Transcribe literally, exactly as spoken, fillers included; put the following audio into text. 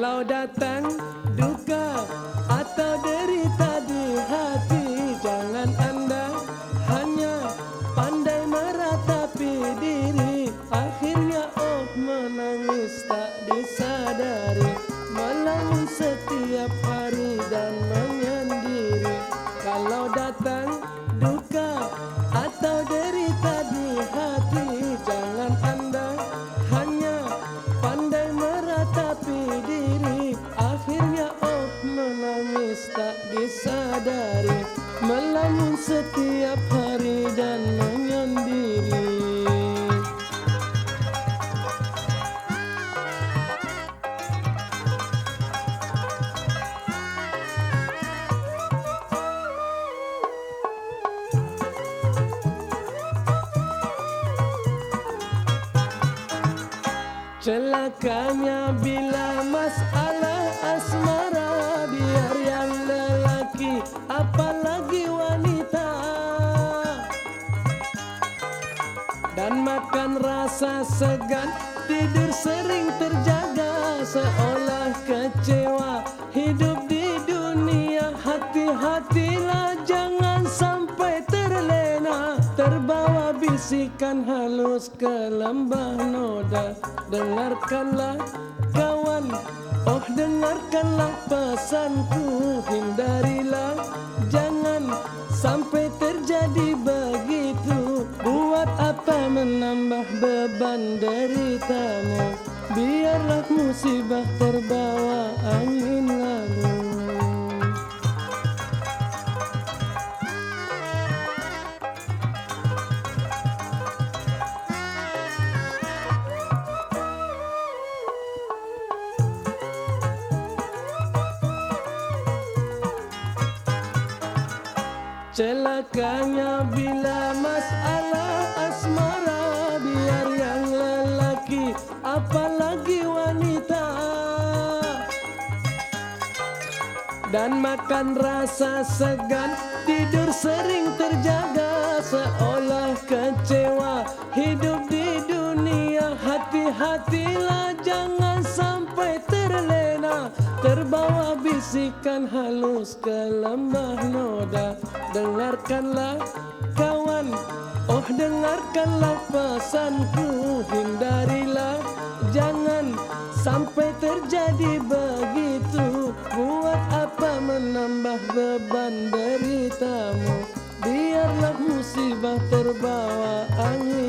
Kalau datang duka atau derita di hati, jangan Anda hanya pandai meratapi diri. Akhirnya oh menangis tak disadari, melamun setiap hari dan menyendiri. Kalau datang duka atau derita di hati, jangan Anda hanya pandai meratapi diri. Akhirnya oh menangis tak disadari, melamun setiap hari dan menyendiri. Celakanya bila masalah asmara, biar yang lelaki apalagi wanita, dan makan rasa segan, tidur sering terjaga, seolah kecewa hidup di dunia. Hati-hatilah jangan sampai terlena, terbawa bisikan halus ke lembah noda. Dengarkanlah kawan, oh dengarkanlah pesanku, hindarilah jangan sampai terjadi begitu. Buat apa menambah beban deritamu, biarlah musibah terbawa angin lalu. Celakanya bila masalah asmara, biar yang lelaki apalagi wanita, dan makan rasa segan, tidur sering terjaga, seolah kecewa hidup di dunia. Hati-hatilah jangan sampai terlena, terbawa bisikan halus ke lembah noda. Dengarkanlah kawan, oh dengarkanlah pesanku, hindarilah jangan sampai terjadi begitu. Buat apa menambah beban deritamu, biarlah musibah terbawa angin